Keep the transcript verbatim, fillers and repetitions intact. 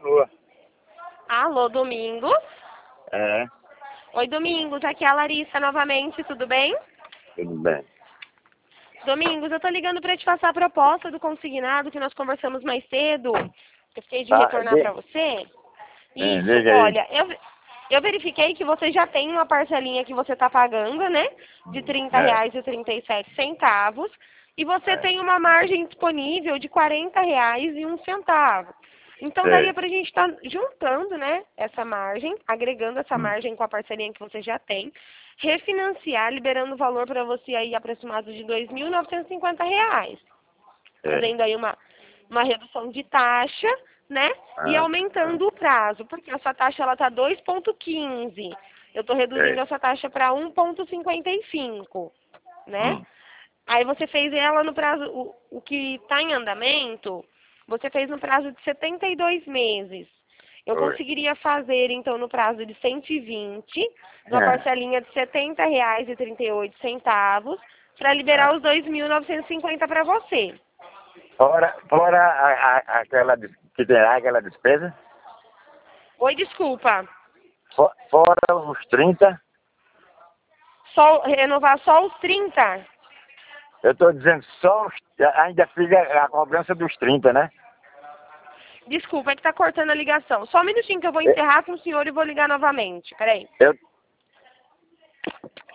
Alô? Alô, Domingos? É, Oi, Domingos, aqui é a Larissa novamente, tudo bem? tudo bem. Domingos, eu tô ligando pra te passar a proposta do consignado que nós conversamos mais cedo. Eu fiquei de Tá, retornar de, pra você. é, Isso, liga aí. olha, eu, eu verifiquei que você já tem uma parcelinha que você tá pagando, né? De trinta É, reais e trinta e sete centavos. E você é, tem uma margem disponível de quarenta reais e um centavo. Então daria sei. pra gente estar juntando, né, essa margem, agregando essa Hum, margem com a parcelinha que você já tem, refinanciar, liberando o valor para você aí aproximado de dois mil novecentos e cinquenta reais, é. fazendo aí uma, uma redução de taxa, né, e Ah, ah, aumentando o prazo, porque a sua taxa ela tá dois ponto quinze, eu estou reduzindo sei. essa taxa para um ponto cinquenta e cinco, né? Hum, Aí você fez ela no prazo, o, o que está em andamento, você fez no prazo de setenta e dois meses. Eu oi. conseguiria fazer, então, no prazo de cento e vinte, numa É, parcelinha de setenta reais e trinta e oito centavos, para liberar é. os dois mil novecentos e cinquenta para você. Fora, fora a, a, aquela des- que tem lá, aquela despesa, Oi, desculpa. fo- fora os trinta, Só, renovar só os trinta? eu estou dizendo só os, ainda fica a cobrança dos trinta, né? Desculpa, é que tá cortando a ligação. Só um minutinho que eu vou Eu, encerrar com o senhor e vou ligar novamente. Peraí. eu